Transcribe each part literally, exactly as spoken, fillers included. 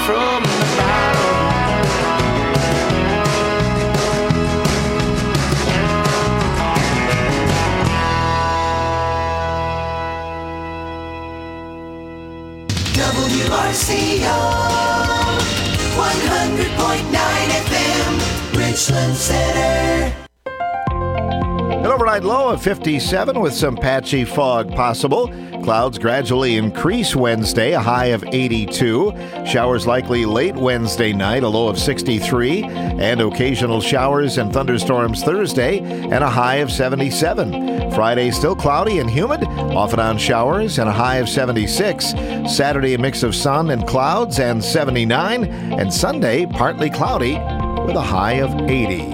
from the bottom. W R C O one hundred point nine F M, Richland Center. An overnight low of fifty-seven with some patchy fog possible. Clouds gradually increase Wednesday, a high of eighty-two. Showers likely late Wednesday night, a low of sixty-three. And occasional showers and thunderstorms Thursday, and a high of seventy-seven. Friday still cloudy and humid, off and on showers, and a high of seventy-six. Saturday a mix of sun and clouds and seventy-nine. And Sunday partly cloudy with a high of eighty.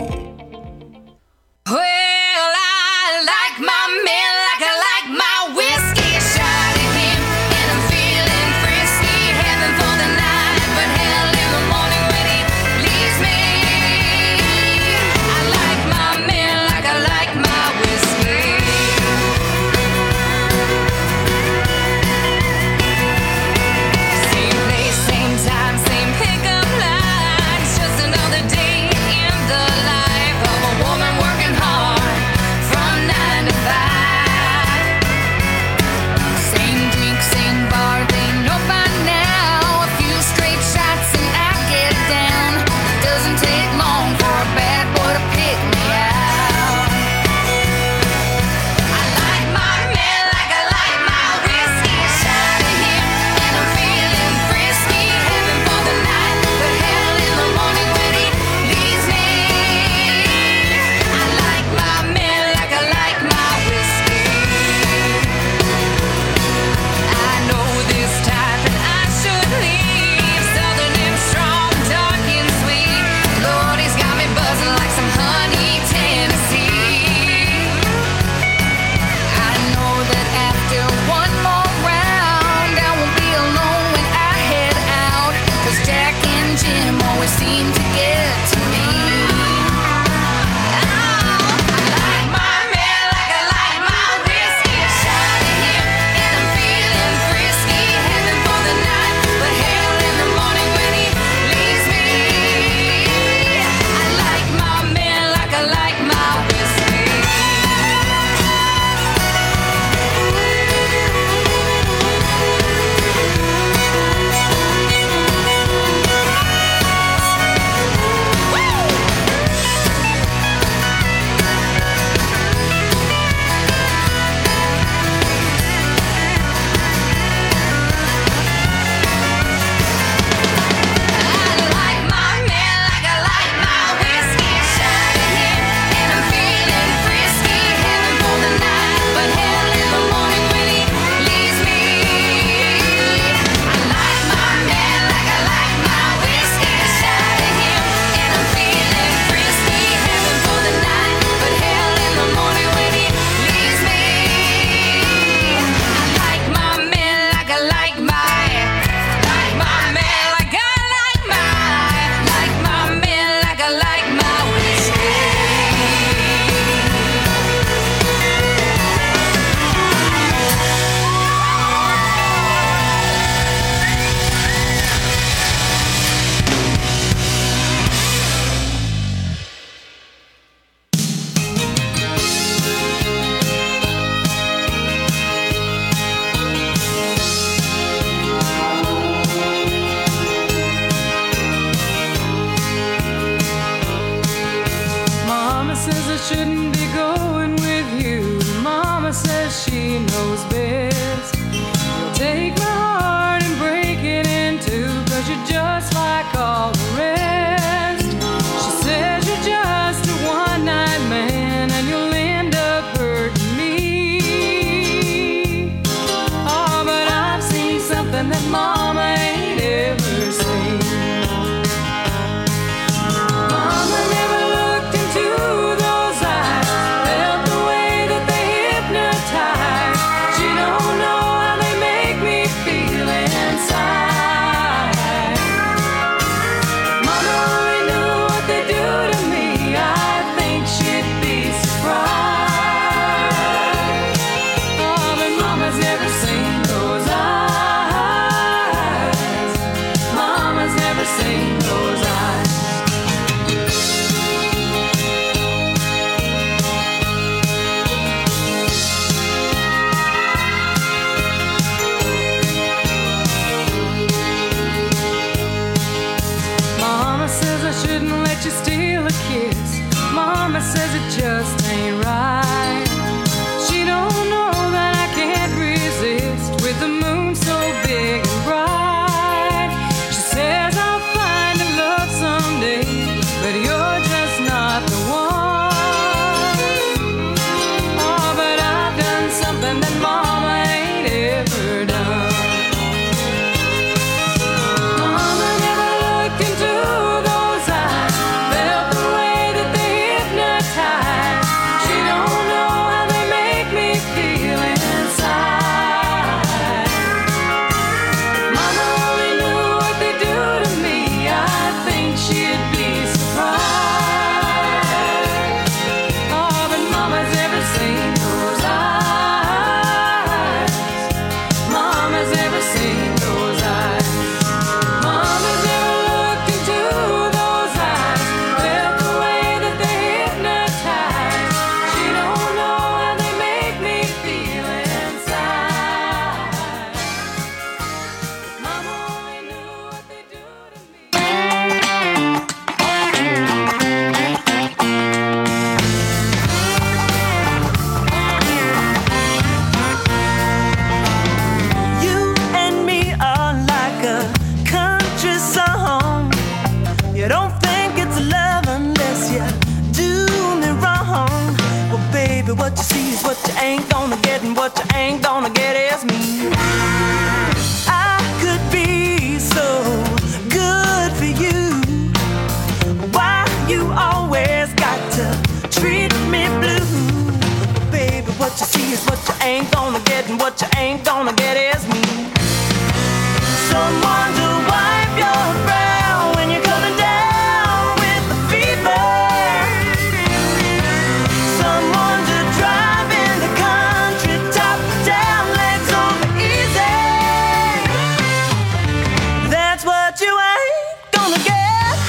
Mama's never seen those eyes. is what you ain't gonna get, and what you ain't gonna get is me. Someone to wipe your brow when you're coming down with the fever. Someone to drive in the country, top down, legs over easy. That's what you ain't gonna get.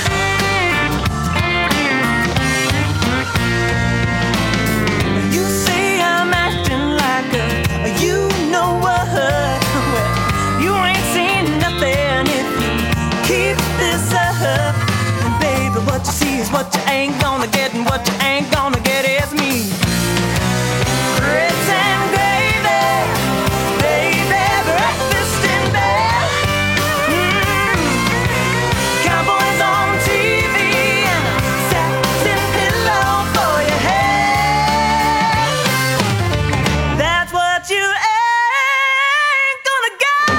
You say I'm acting like a, you know what? Well, you ain't seen nothing if you keep this up. And baby, what you see is what you ain't gonna get, and what you ain't gonna get is me. Grits and gravy, baby, breakfast in bed. Mm. Cowboys on T V and a satin pillow for your head. That's what you ain't gonna get.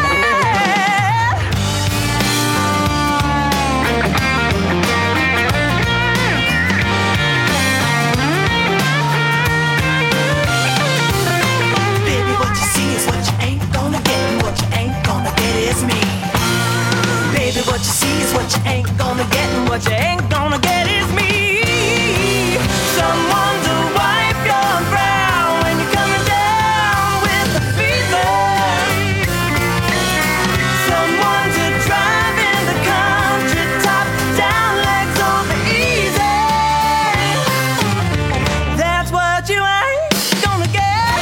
Baby, what you see is what you ain't gonna get, and what you ain't gonna get is me. Baby, what you see is what you ain't gonna get, and what you ain't gonna get is me. Someone to wipe your brow when you're coming down with the fever. Someone to drive in the country, top down, legs over easy. That's what you ain't gonna get.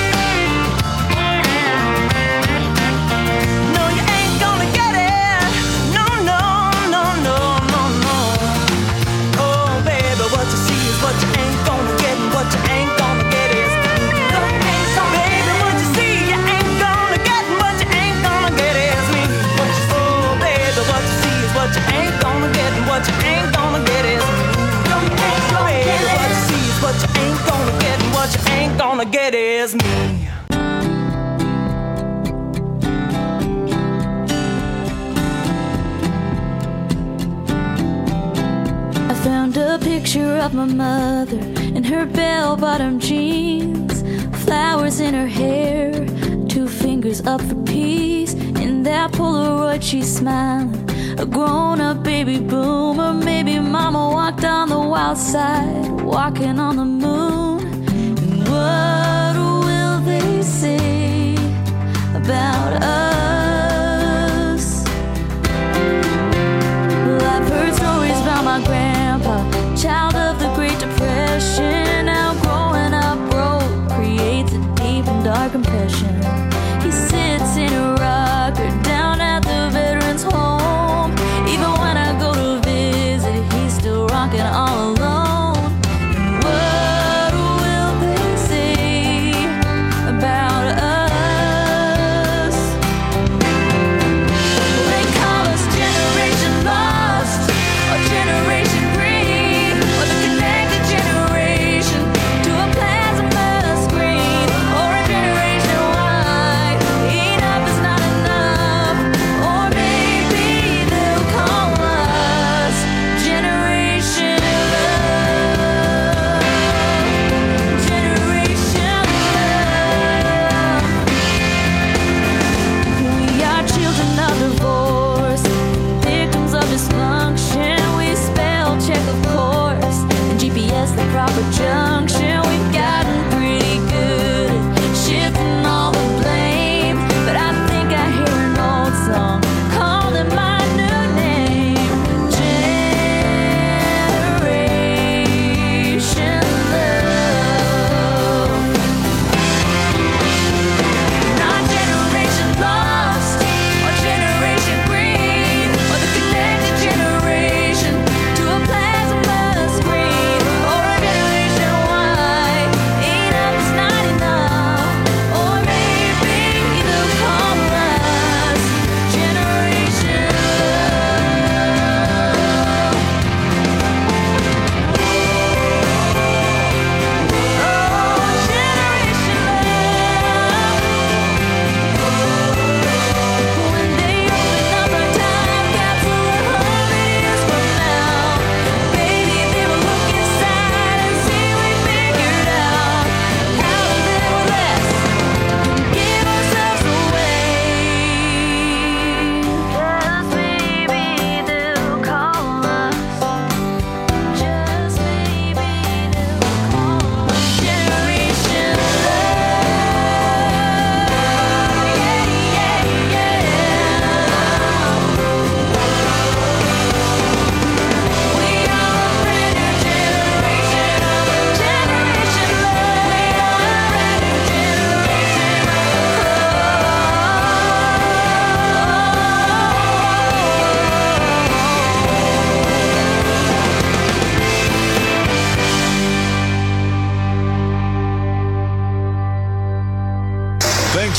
No, you ain't gonna get it. No, no, no, no, no, no. Oh, baby, what you see is what you ain't gonna get, and what you ain't gonna get is. Baby, what you see, you ain't gonna get, and what you ain't gonna get is me. Oh, baby, what you see is what you ain't gonna get, and what you ain't gonna get is me. Baby, what you see is what you ain't gonna get, and what you ain't gonna get is me. I found a picture of my mother in her bell-bottom jeans, flowers in her hair, two fingers up for peace. In that Polaroid she's smiling, a grown-up baby boomer. Maybe mama walked on the wild side, walking on the moon. And what will they say about us? Well, I've heard stories about my grandpa, child of the Great Depression. How growing up broke creates a deep and dark impression. He sits in a rocker down at the veterans home. Even when I go to visit, he's still rocking all alone. And what will they say about us?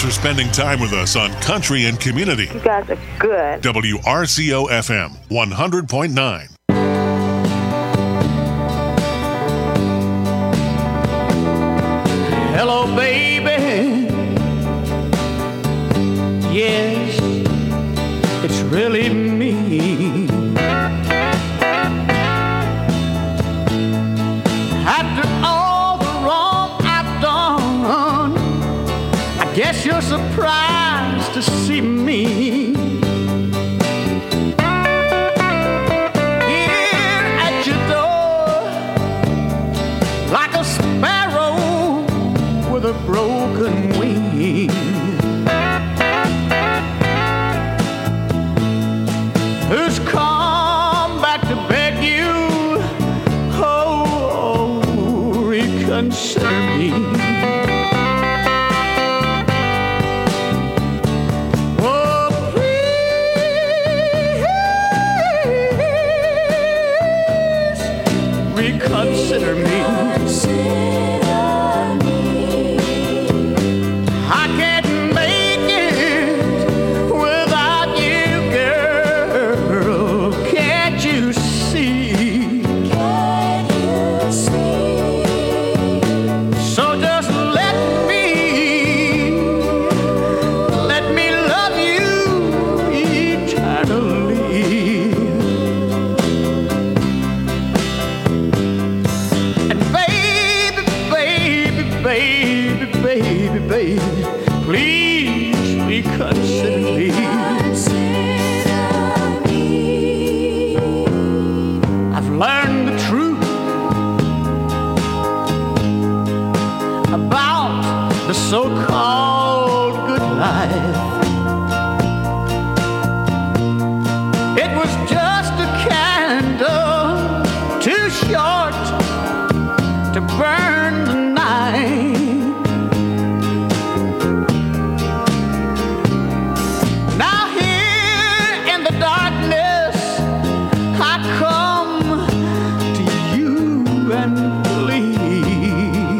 for spending time with us on Country and Community. You guys are good. W R C O F M one hundred point nine. Hello, baby. Yes, it's really me. After all the wrong I've done, I guess you're surprised to see me here at your door, like a sparrow with a broken wing. Who's come back to beg you, oh, oh, reconsider me. Oh, please reconsider me. I can't make it without you, girl. Can't you see? Can't you see? So just let me, let me love you eternally. And baby, baby, baby, baby, baby, please reconsider me. I've learned the truth about the so-called good life. It was just a candle too short to burn the night. Now here in the darkness, I come to you and plead.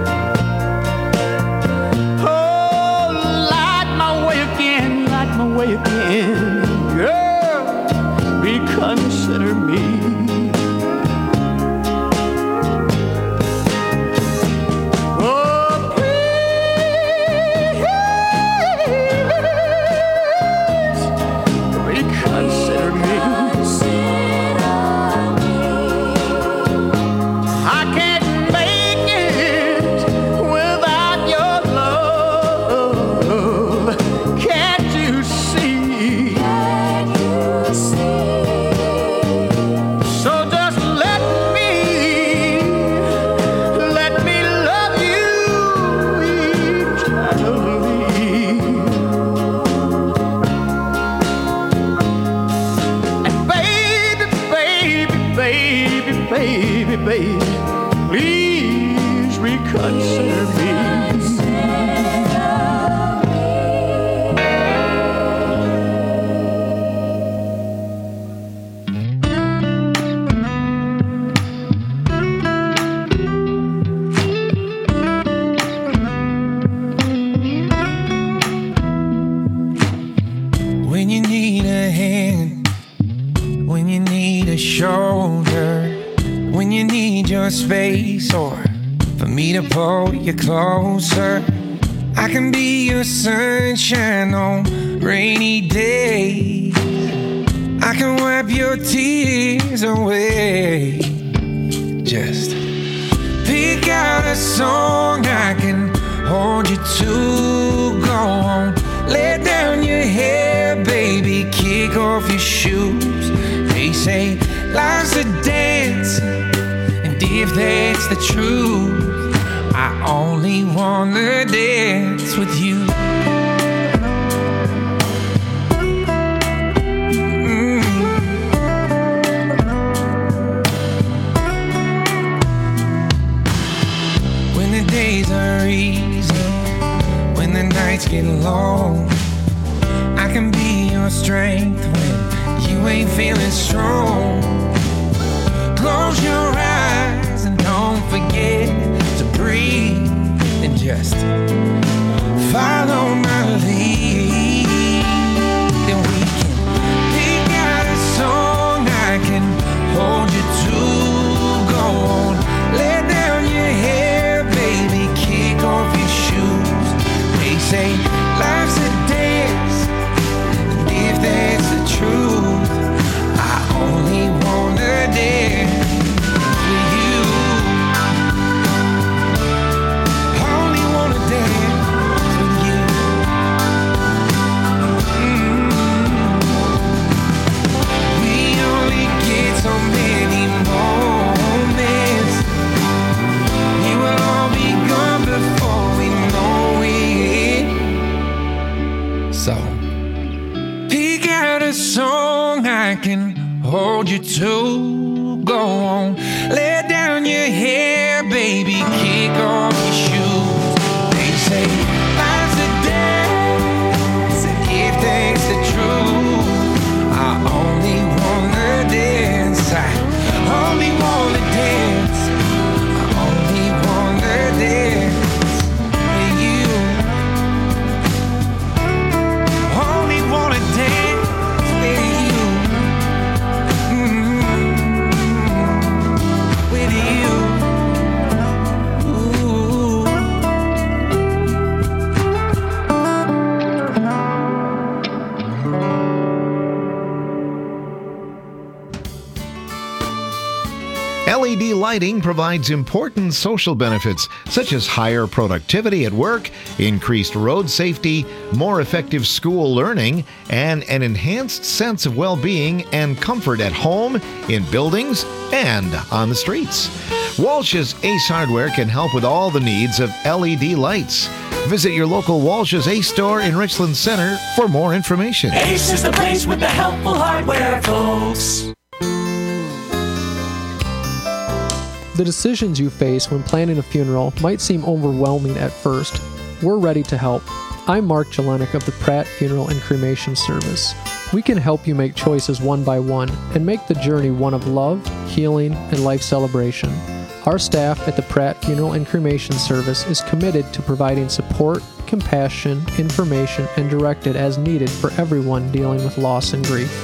Oh, light my way again, light my way again. Girl, reconsider me. Oh, please reconsider me. I can't make it without your love. Can't you see? So just let me, let me love you eternally. And baby, baby, baby, baby, baby, please reconsider me. When you need a hand, when you need a shoulder, when you need your space, or for me to pull you closer, I can be your sunshine on rainy days. I can wipe your tears away. Just pick out a song I can hold you to. Go on, let down your hair, baby, kick off your shoes. They say life's a dance, and if that's the truth, I only wanna dance with you. Mm. When the days are easy, when the nights get long, I can be your strength when you ain't feeling strong. Close your eyes and don't forget to breathe, and just follow my a song I can hold you to. Go on, let down your hair, baby, kick off your shoes. They say life's a dance, and if that's the truth, I only wanna dance. I only wanna dance. I only wanna dance with you. Only wanna dance with you. Mm-hmm. With you. Ooh. L E D lighting provides important social benefits, such as higher productivity at work, increased road safety, more effective school learning, and an enhanced sense of well-being and comfort at home, in buildings, and on the streets. Walsh's Ace Hardware can help with all the needs of L E D lights. Visit your local Walsh's Ace store in Richland Center for more information. Ace is the place with the helpful hardware, folks. The decisions you face when planning a funeral might seem overwhelming at first. We're ready to help. I'm Mark Jelenik of the Pratt Funeral and Cremation Service. We can help you make choices one by one and make the journey one of love, healing, and life celebration. Our staff at the Pratt Funeral and Cremation Service is committed to providing support, compassion, information, and directed as needed for everyone dealing with loss and grief.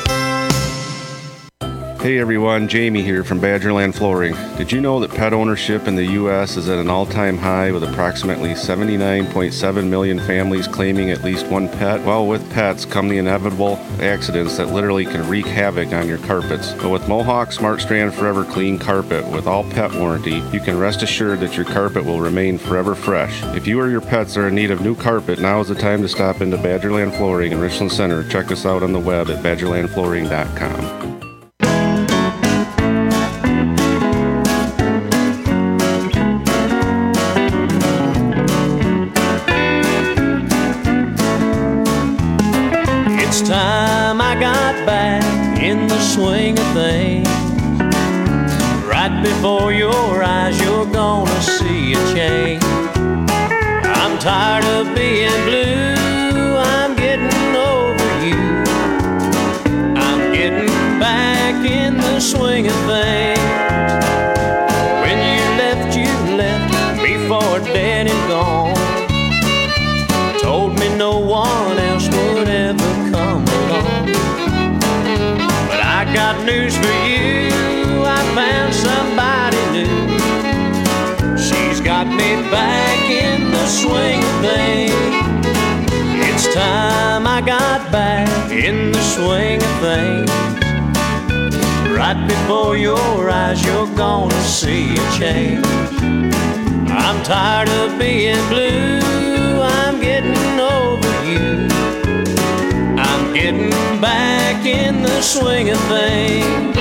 Hey everyone, Jamie here from Badgerland Flooring. Did you know that pet ownership in the U S is at an all-time high with approximately seventy-nine point seven million families claiming at least one pet? Well, with pets come the inevitable accidents that literally can wreak havoc on your carpets. But with Mohawk Smart Strand Forever Clean Carpet with all pet warranty, you can rest assured that your carpet will remain forever fresh. If you or your pets are in need of new carpet, now is the time to stop into Badgerland Flooring in Richland Center. Check us out on the web at badgerland flooring dot com. Time I got back in the swing of things. Right before your eyes, you're gonna see a change. I'm tired of being blue, I'm getting over you. I'm getting back in the swing of things. When you left, you left me for dead and gone. Told me no one else would ever come along. But I got news for you, I found somebody new. She's got me back in the swing of things. It's time I got back in the swing of things. Right before your eyes, you're gonna see a change. I'm tired of being blue, I'm getting over you. I'm getting back in the swing of things.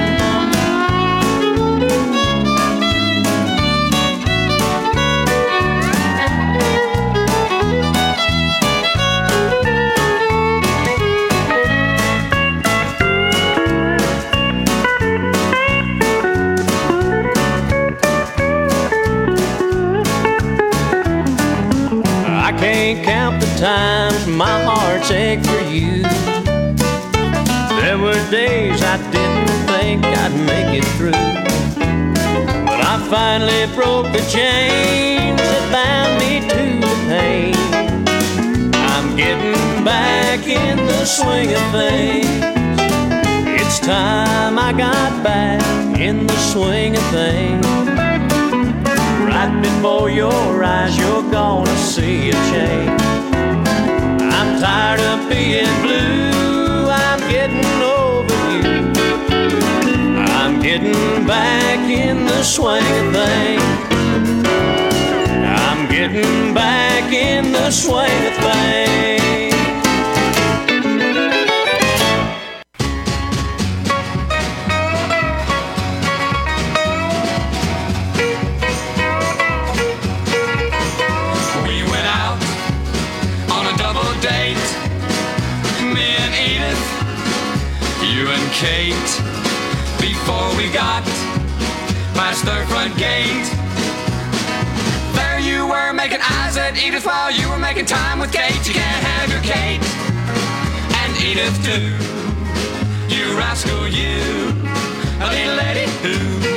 I can't count the times my heart's ached for you. There were days I didn't think I'd make it through, but I finally broke the chains that bound me to the pain. I'm getting back in the swing of things. It's time I got back in the swing of things. Right before your eyes, you're gonna see a change. I'm tired of being blue, I'm getting over you. I'm getting back in the swing of things. I'm getting back in the swing of things. We went out on a double date, me and Edith and Kate before we got past their front gate. There you were making eyes at Edith while you were making time with Kate. You can't have your Kate and Edith too. You rascal, you, a little lady who.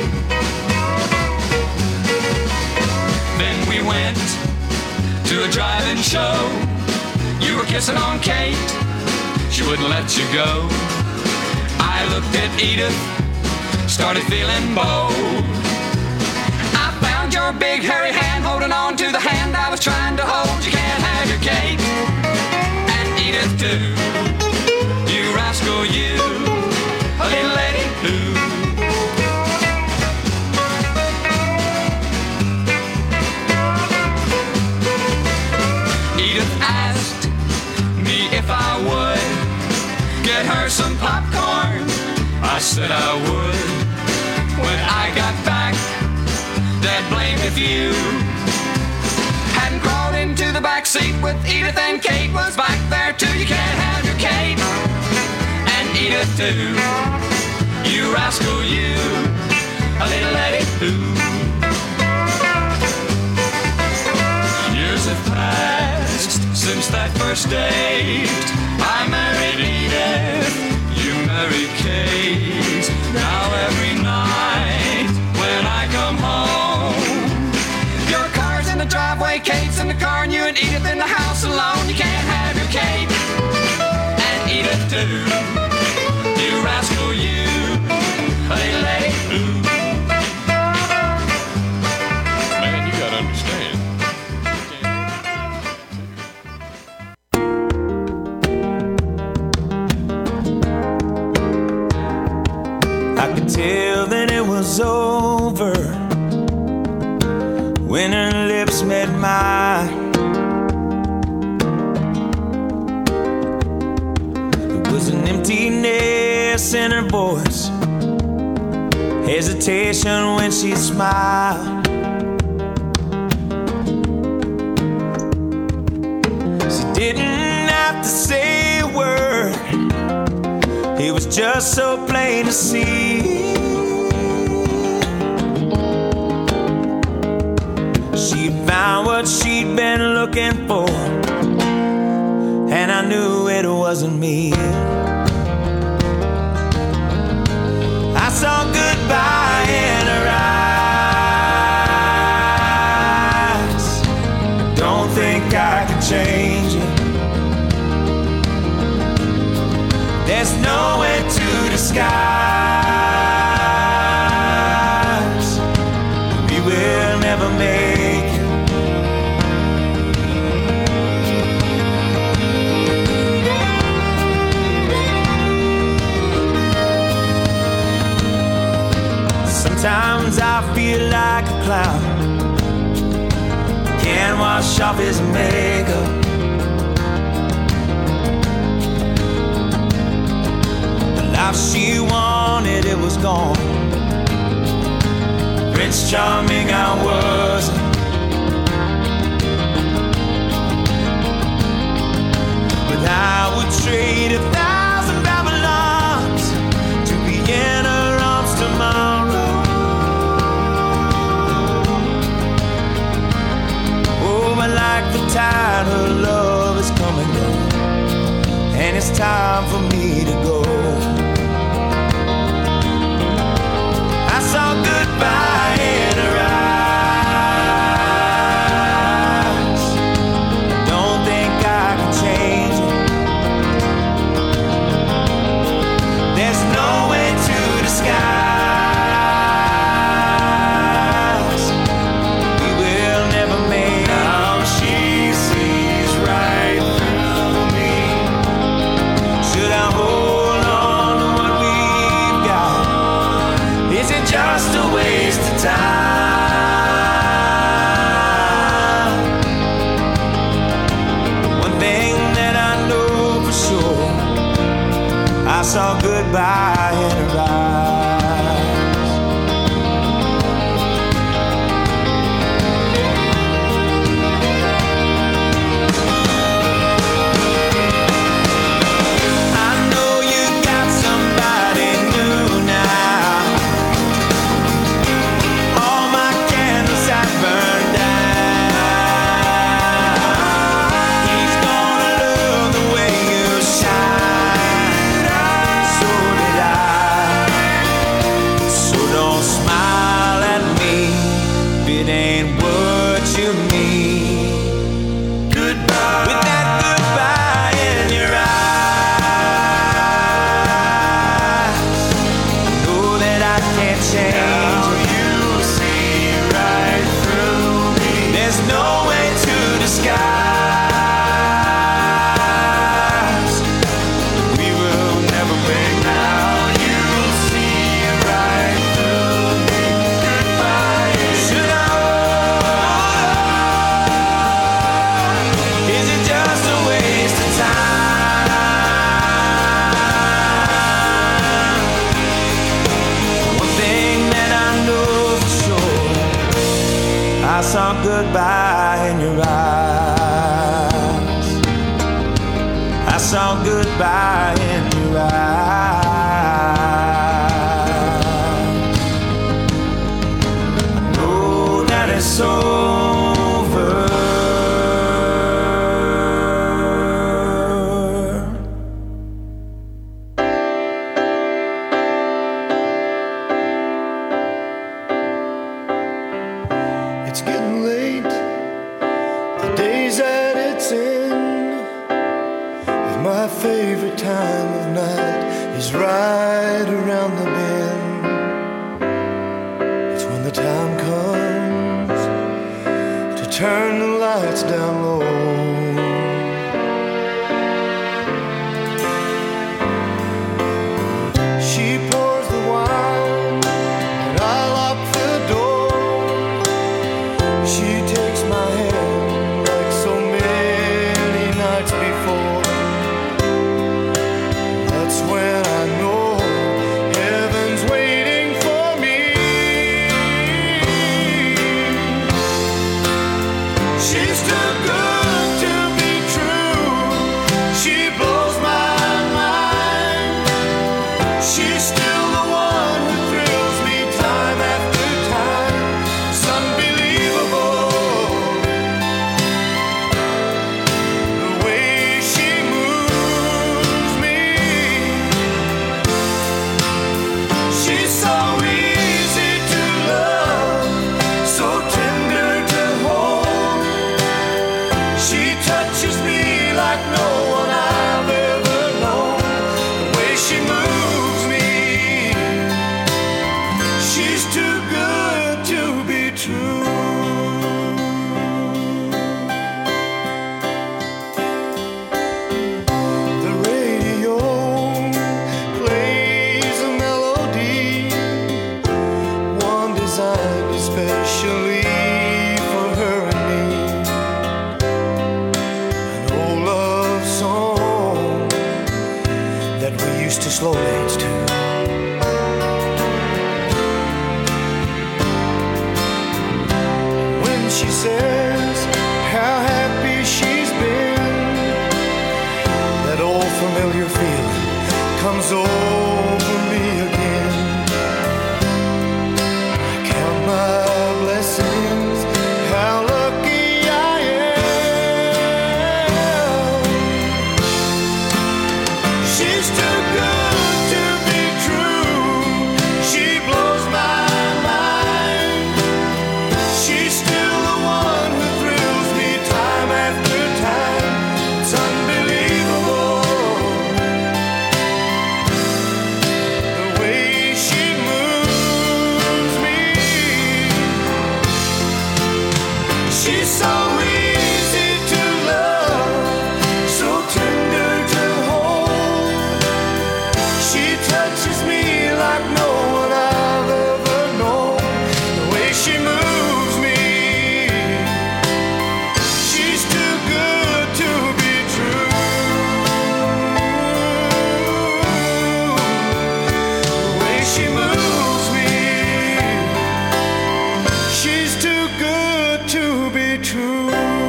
Then we went to a drive-in show. You were kissing on Kate, she wouldn't let you go. I looked at Edith, started feeling bold. I found your big hairy hand holding on to the hand I was trying to hold. You can't have your Kate and Edith too. You rascal, you, a little lady who. Edith asked me if I would get her some popcorn. I said I would. When I got back, Dad blamed if you hadn't crawled into the back seat with Edith, and Kate was back there too. You can't have your Kate and Edith too. You rascal, you, a little lady who. Years have passed since that first date. I married Edith, you married Kate. Now every night when I come home, your car's in the driveway, Kate's in the car, and you and Edith in the house alone. You can't have your Kate and Edith too. You rascal, you, a little lady who. Man, you gotta understand. I could tell that it was over when her lips met mine. There was an emptiness in her voice, hesitation when she smiled. She didn't have to say a word, it was just so plain to see. She found what she'd been looking for, and I knew it wasn't me. I saw goodbye in her eyes. Don't think I can change it. There's nowhere to disguise. We will never make it. Sometimes I feel like a clown, can't wash off his makeup. Life she wanted, it was gone. Prince Charming I wasn't. But I would trade a thousand Babylons to be in her arms tomorrow. Oh, but like the tide, her love is coming down, and it's time for me to go. I saw goodbye in her eyes. Don't think I can change it. There's no way to disguise. We will never make it. Now she sees right through me. Should I hold on to what we've got? Is it just a waste of time? One thing that I know for sure, I saw goodbye in her eyes. I know you got somebody I saw goodbye in your eyes. I saw goodbye in your eyes. I know that it's over. It's getting late, the days that it's in, and my favorite time of night is right around the bend. It's when the time comes to turn the lights down low. She pours the wine and I lock the door. She takes my hand like so many nights before. That's when I know heaven's waiting for me. She's too good to be true. She blows my mind. She's still the one who thrills me time after time. It's unbelievable the way she moves me. She's so easy to love, so tender to hold. She touches me like no one I've ever known. The way she moves me, she's too good to be true. The radio plays a melody, one designed especially for her and me. An old love song that we used to slow dance to. When she says how happy she's been, that old familiar feeling comes over me again. I count my blessings, how lucky I am. She's too good to be true. She blows my mind. She's still the one who thrills me time after time. It's unbelievable the way she moves me. She's so easy to love, so tender to hold. She touches me like no one I've ever known. The way she moves me, she's too good to be true. The way she moves me, she's too good to be true.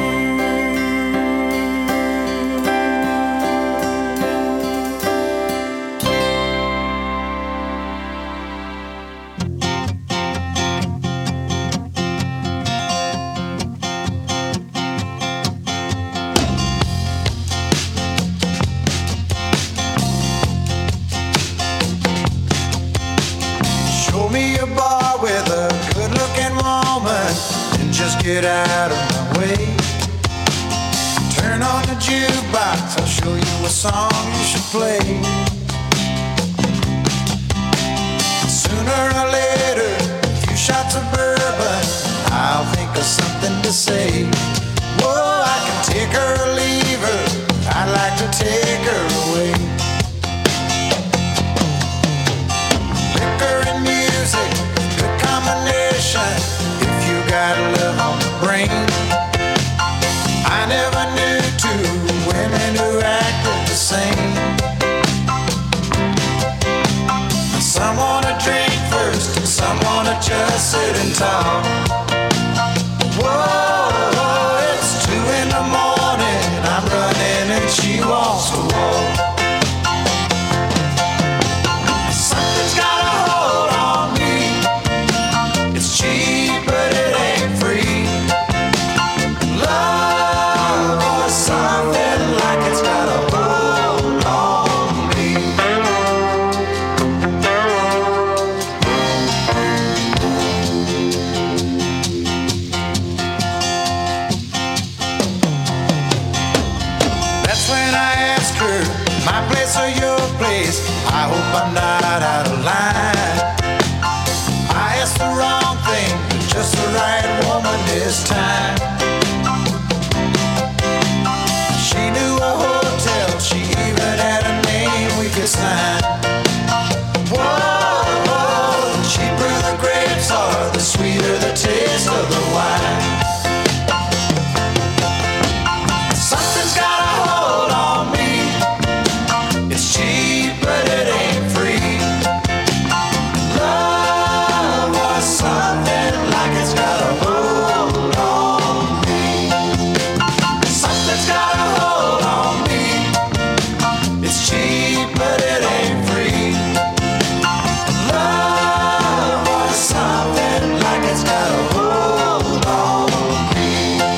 Show me a bar with a good-looking woman and just get out of my way. Turn on the jukebox, I'll show you a song you should play. Sooner or later, a few shots of bourbon, I'll think of something to say. Whoa, I can take her or leave her, I'd like to take her away. Liquor and music, good combination. If you got love on the brain, I never knew two women who acted the same. Some wanna drink first, some wanna just sit and talk. face. I hope I'm not out of line. I asked the wrong thing, just the right woman this time. She knew a hotel, she even had a name we could sign. Whoa, whoa, the cheaper the grapes are, the sweeter the taste of the wine. Something's got a hold on me. It's cheap, but it ain't free. Love was something like it's got a hold on me. Something's got a hold on me. It's cheap, but it ain't free. Love was something like it's got a hold on me.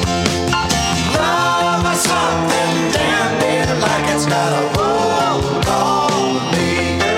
Love was something damn near like it's got a hold on me.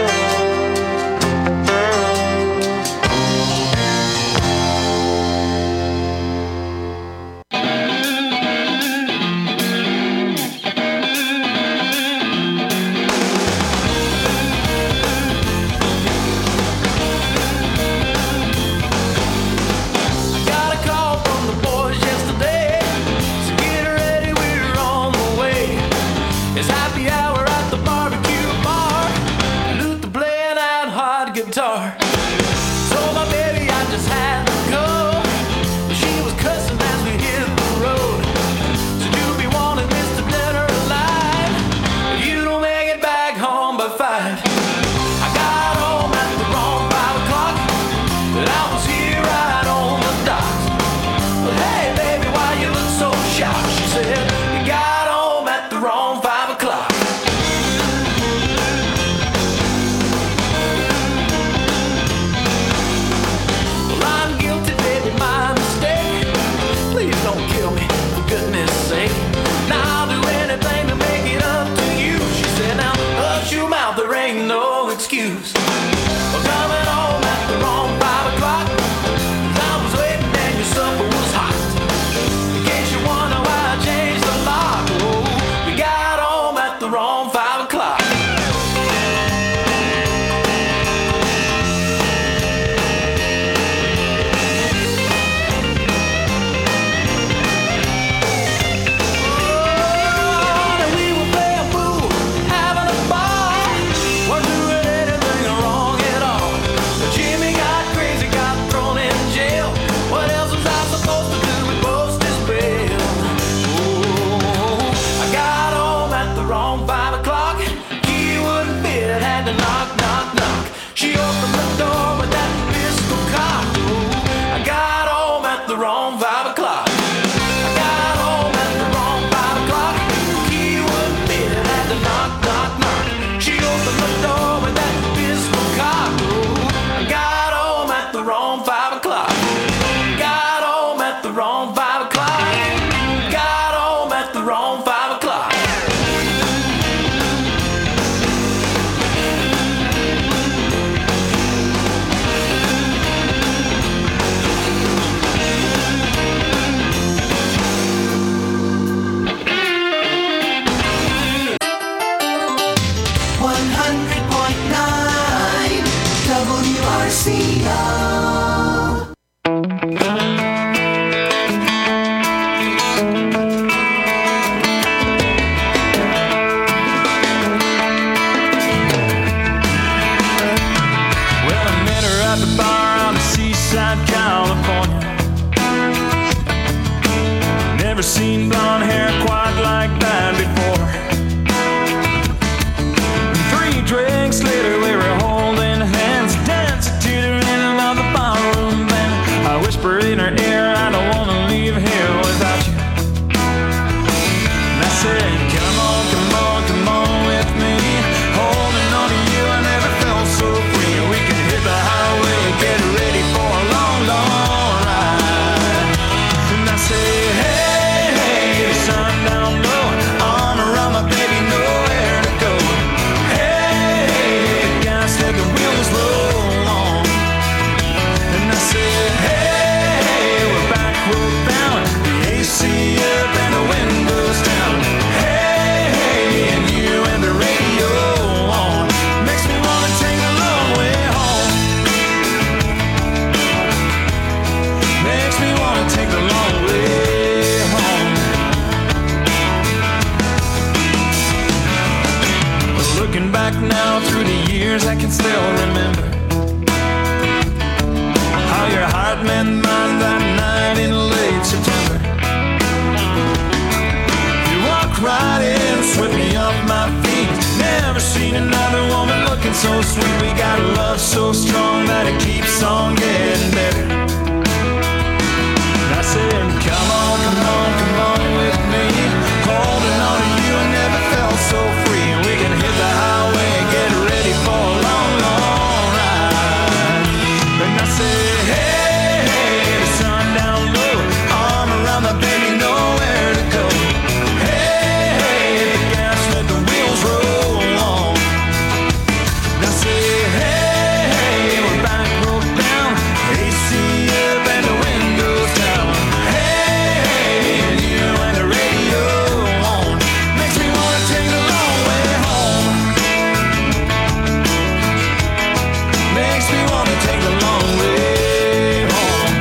Got a call from the boys yesterday. So get ready, we're on the way. It's happy hour at the barbecue bar. Luther playing out hard guitar. Told my baby I just had to go. But she was cussing as we hit the road. Said you be wanting Mister Dead or Alive. But you don't make it back home by five. I got home at the wrong five o'clock. But I was here right on the docks. But hey, baby, why you look so shocked? She said, you got home at the wrong five o'clock. Well, I'm guilty, baby, my mistake. Please don't kill me, for goodness sake. Now I'll do anything to make it up to you. She said, now hush your mouth, there ain't no excuse. Well, coming home at the wrong five o'clock. 'Cause I was waiting and your supper was hot. In case you wonder why I changed the lock, oh, we got home at the wrong five o'clock. Oh, and we were playing pool, having a ball. Weren't doing anything wrong at all. Jimmy got crazy, got thrown in jail. What else was I supposed to do with post his bail? Oh, I got home at the wrong five o'clock. He wouldn't fit, had to knock, knock, knock. She opened the door with that pistol cock. Oh, I got home at the wrong five o'clock. I got home at the wrong five o'clock. He wouldn't fit, had to knock, knock, knock. She opened the door with that pistol cock. Oh, I got home at the wrong five o'clock. Got home at the wrong five o'clock. Got home at the wrong five o'clock. one hundred point nine W R C O. Well, I met her at the bar on the seaside, California. Never seen blonde hair quite like that before. Three drinks later, we were holding hands, dancing to the rhythm of the ballroom band. I whisper in her ear, I don't wanna leave here without you. And I said, come on, come on, come on with me. Holding on to you, I never felt so free. We can hit the highway, get ready for a long, long ride. And I say, hey, hey, years I can still remember how your heart met mine that night in late September. You walked right in, swept me off my feet. Never seen another woman looking so sweet. We got a love so strong that it keeps on getting better. And I said, come on, come on, come on with me. Holding on to you, I never felt so free. We can hit the highway and get ready for a long, long ride. And I said, hey, hey, the sun down low, arm around my baby, nowhere to go. Hey, hey, hit the gas, let the wheels roll on. And I said, hey, hey, we're back, broke down, A C up and the windows down. Hey, hey, and you and the radio on. Makes me wanna take the long way home. Makes me wanna take the long way home.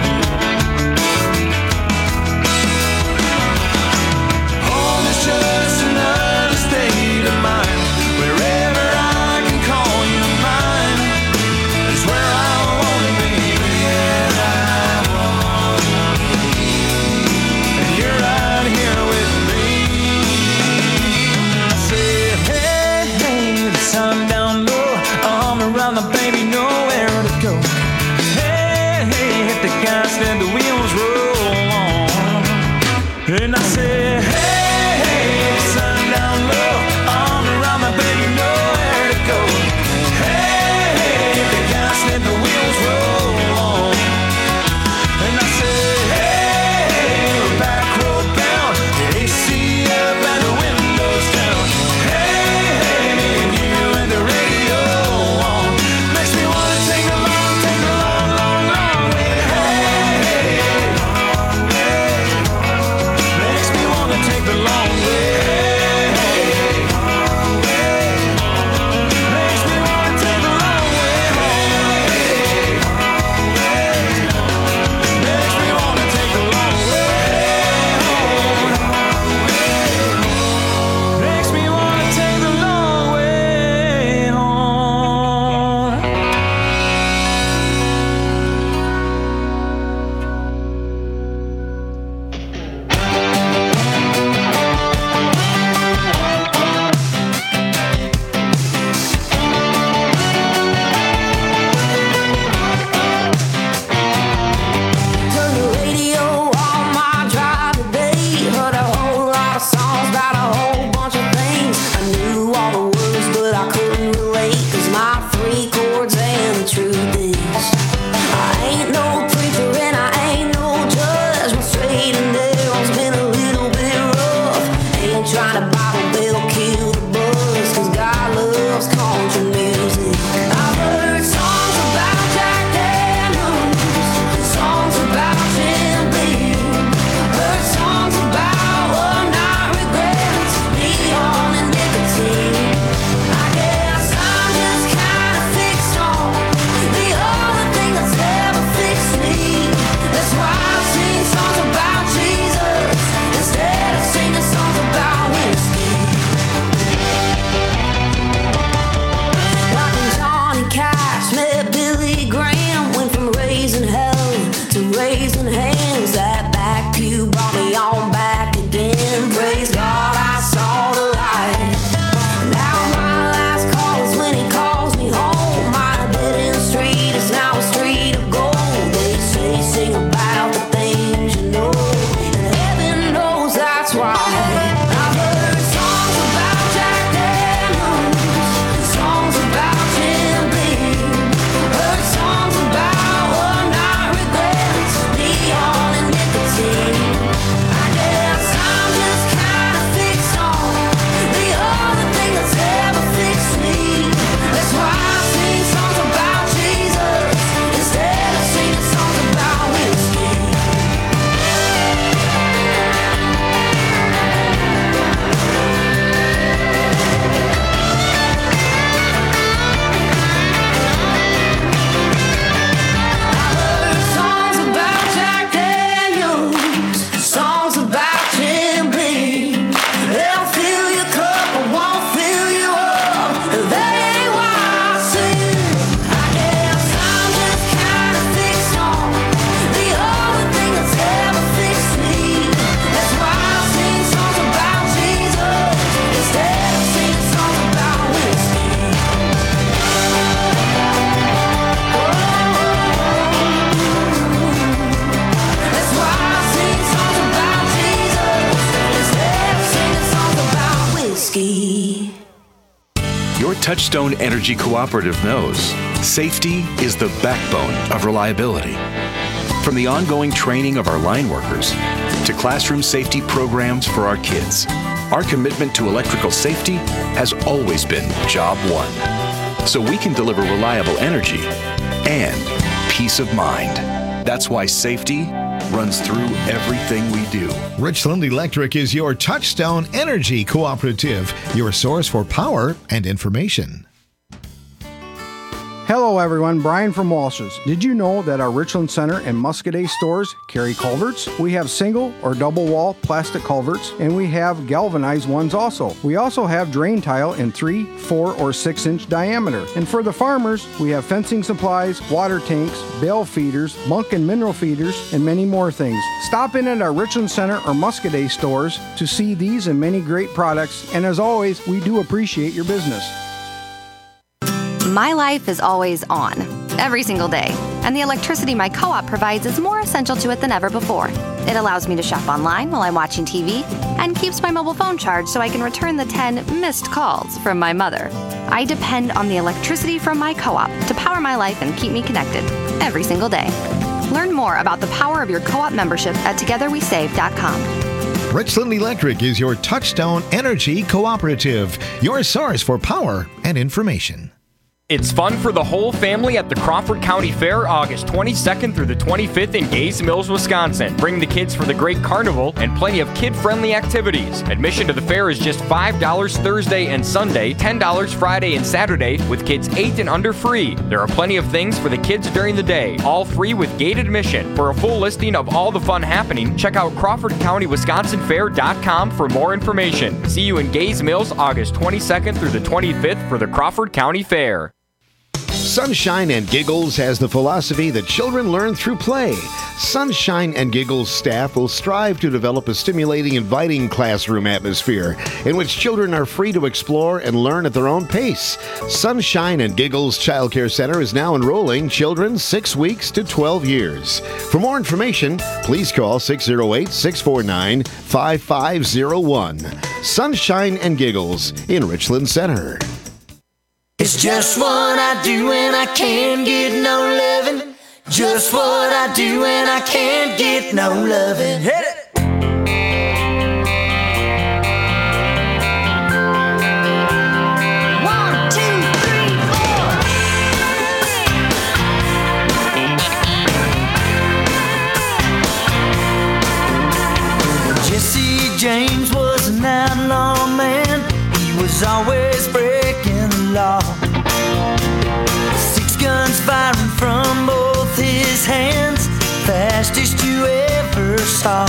Home is just another state of mind. Wherever I can call you mine is where I wanna be. Yeah, I wanna be. And you're right here with me. I said, hey, hey, the sun down low, arm around the baby, nowhere to go. Hey, hey, hit the gas, let the wheels roll on. And I said, hey, hey, the sun down low, arm around my baby, nowhere to go. Hey, hey, hit the gas, let the wheels roll on. And I said, hey, hey, we're back, road down, A C up and the windows down. Hey, hey, me and you and the radio on. Makes me wanna take a long, take a long, long, long way home. Makes me wanna Touchstone Energy Cooperative knows safety is the backbone of reliability. From the ongoing training of our line workers to classroom safety programs for our kids, our commitment to electrical safety has always been job one, so we can deliver reliable energy and peace of mind. That's why safety runs through everything we do. Richland Electric is your Touchstone Energy Cooperative, your source for power and information. Hello everyone, Brian from Walsh's. Did you know that our Richland Center and Muscadet stores carry culverts? We have single or double wall plastic culverts, and we have galvanized ones also. We also have drain tile in three, four, or six inch diameter. And for the farmers, we have fencing supplies, water tanks, bale feeders, muck and mineral feeders, and many more things. Stop in at our Richland Center or Muscadet stores to see these and many great products, and as always, we do appreciate your business. My life is always on, every single day, and the electricity my co-op provides is more essential to it than ever before. It allows me to shop online while I'm watching T V and keeps my mobile phone charged so I can return the ten missed calls from my mother. I depend on the electricity from my co-op to power my life and keep me connected every single day. Learn more about the power of your co-op membership at together we save dot com. Richland Electric is your Touchstone Energy Cooperative, your source for power and information. It's fun for the whole family at the Crawford County Fair, August twenty-second through the twenty-fifth in Gays Mills, Wisconsin. Bring the kids for the great carnival and plenty of kid-friendly activities. Admission to the fair is just five dollars Thursday and Sunday, ten dollars Friday and Saturday, with kids eight and under free. There are plenty of things for the kids during the day, all free with gated admission. For a full listing of all the fun happening, check out Crawford County Wisconsin Fair dot com for more information. See you in Gays Mills, August twenty-second through the twenty-fifth for the Crawford County Fair. Sunshine and Giggles has the philosophy that children learn through play. Sunshine and Giggles staff will strive to develop a stimulating, inviting classroom atmosphere in which children are free to explore and learn at their own pace. Sunshine and Giggles Child Care Center is now enrolling children six weeks to twelve years. For more information, please call six oh eight, six four nine, five five oh one. Sunshine and Giggles in Richland Center. It's just what I do when I can't get no loving. Just what I do when I can't get no loving. Hit it! One, two, three, four. Jesse James was an outlaw man. He was always breaking the law. Six guns firing from both his hands, fastest you ever saw.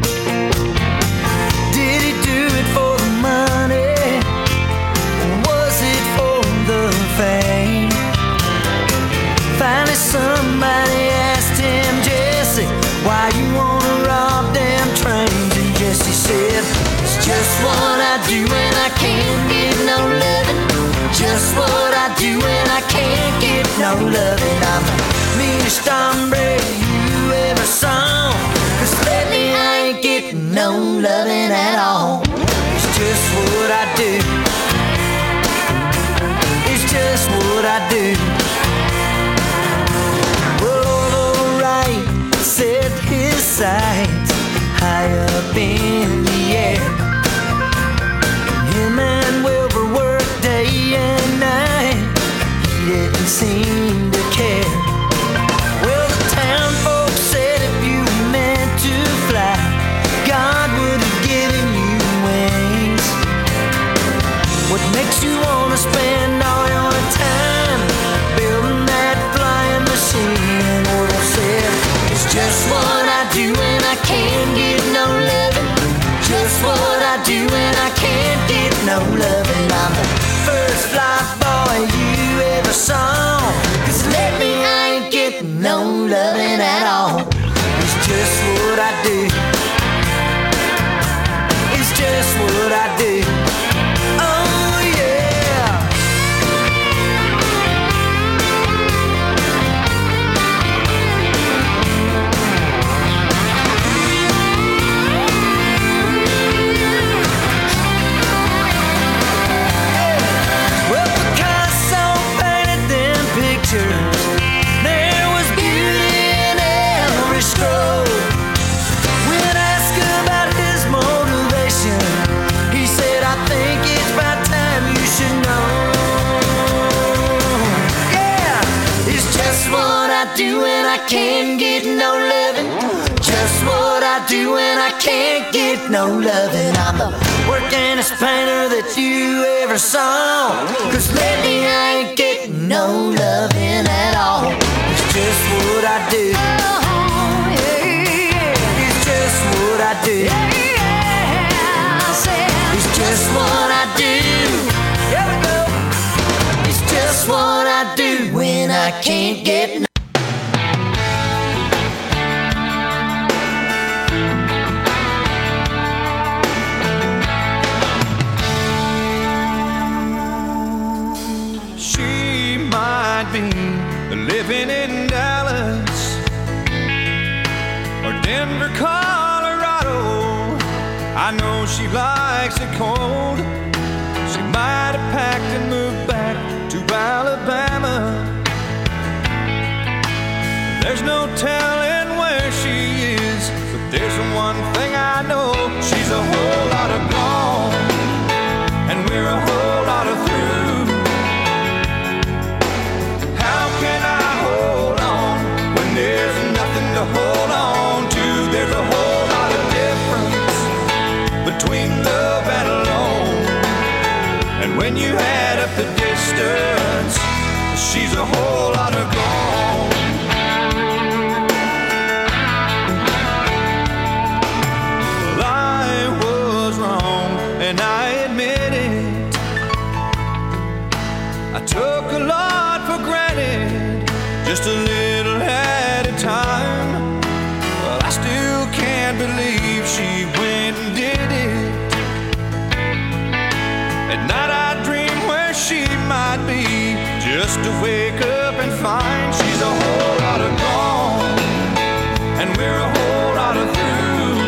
Did he do it for the money, or was it for the fame? Finally somebody asked him, Jesse, why you wanna rob them trains? And Jesse said, it's just what I do when I can't get no loving. Just what I do when I can't get no loving. I'm the meanest hombre you ever saw. Cause lately I ain't getting no loving at all. It's just what I do. It's just what I do. Well, the right set his sights high up in the air. Him and Wilbur worked day and night. He didn't seem to care. Well, the town folks said if you were meant to fly, God would have given you wings. What makes you want to spend all your time building that flying machine? Well, they said it's just what I do when I can't get no loving. Just what I do when I can't get no loving. I'm the first fly boy you ever saw. Cause lately I ain't getting no loving at all. It's just what I do. It's just what I do. Oh yeah. Well, the I do when I can't get no loving. Just what I do when I can't get no loving. I'm the workingest painter that you ever saw. Cause lately I ain't getting no loving at all. It's just what I do. It's just what I do. It's just what I do. Here we go. It's just what I do when I can't get no. She might be living in Dallas or Denver, Colorado. I know she likes it cold. She might have packed and moved back to Alabama. There's no telling where she is, but there's one thing I know. She's a whole lot of gone, and we're a whole lot of through. How can I hold on when there's nothing to hold on to? There's a whole lot of difference between love and alone. And when you add up the distance, she's a whole lot of gone. Well, I was wrong, and I admit it. I took a lot for granted, just a little at a time. Well, I still can't believe she went and did it. At night I dream where she might be, just to wake up and find she's a whole lot of gone, and we're a whole lot of through.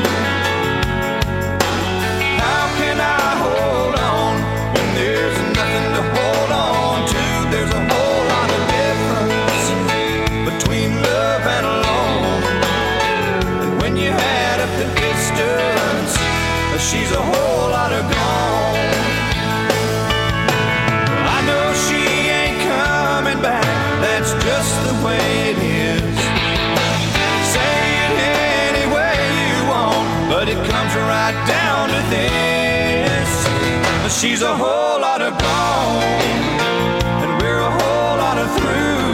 How can I hold on when there's nothing to hold on to? There's a whole lot of difference between love and alone. And when you add up the distance, she's a whole lot of gone. I know she ain't coming back, that's just the way it is. Say it any way you want, but it comes right down to this. She's a whole lot of gone, and we're a whole lot of through.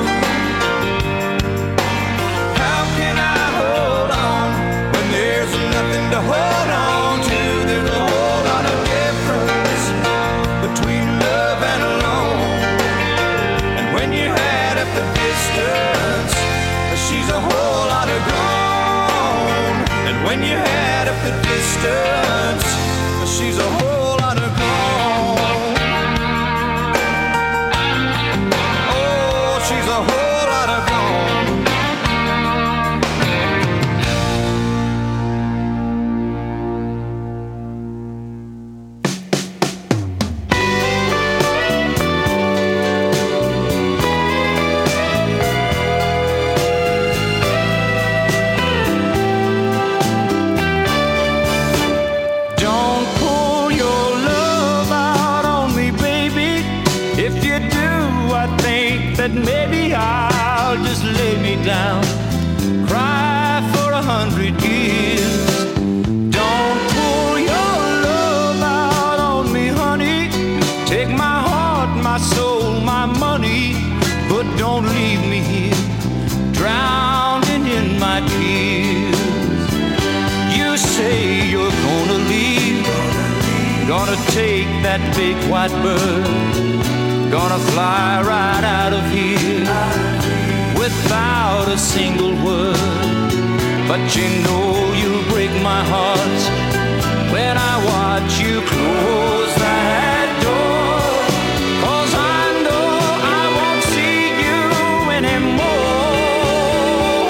How can I hold on when there's nothing to hold on to? There's a whole lot of difference between love and alone. And when you add up the distance, she's a whole lot of gone. And when you add up the distance, she's a whole lot of gone. Oh, she's a whole lot of gone. Don't pull your love out on me, baby. If you do, I think that maybe I'll just lay me down, cry for a hundred years. Don't pull your love out on me, honey. Take my heart, my soul, my money, but don't leave me here, drowning in my tears. You say you're gonna leave, gonna take that big white bird, gonna fly right out of here without a single word. But you know you'll break my heart when I watch you close that door. 'Cause I know I won't see you anymore.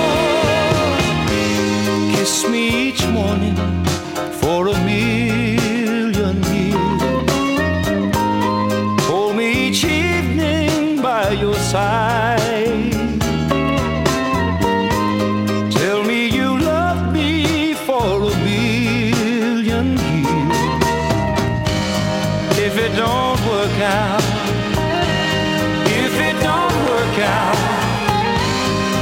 Kiss me each morning for a million years. Hold me each evening by your side. Tell me you love me for a billion years. If it don't work out, if it don't work out,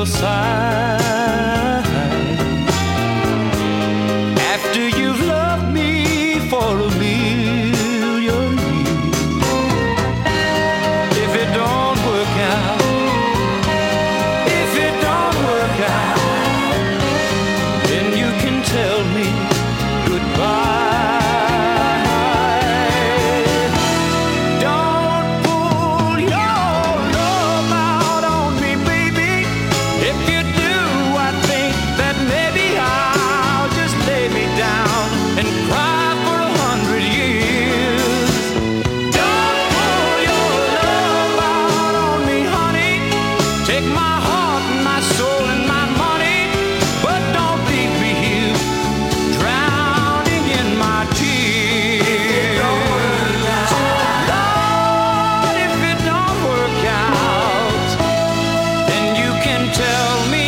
your side. After you've loved me for a million years, if it don't work out, if it don't work out, then you can tell me goodbye. Tell me